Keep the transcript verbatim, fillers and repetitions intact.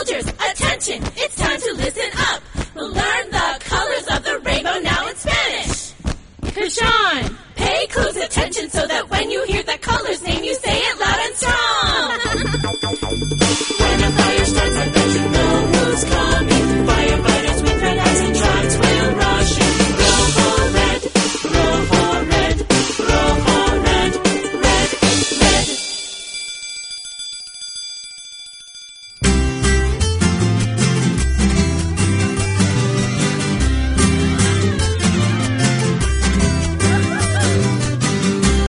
soldiers, attention, it's time to listen up. We'll learn the colors of the rainbow now in Spanish. Kashawn, pay close attention so that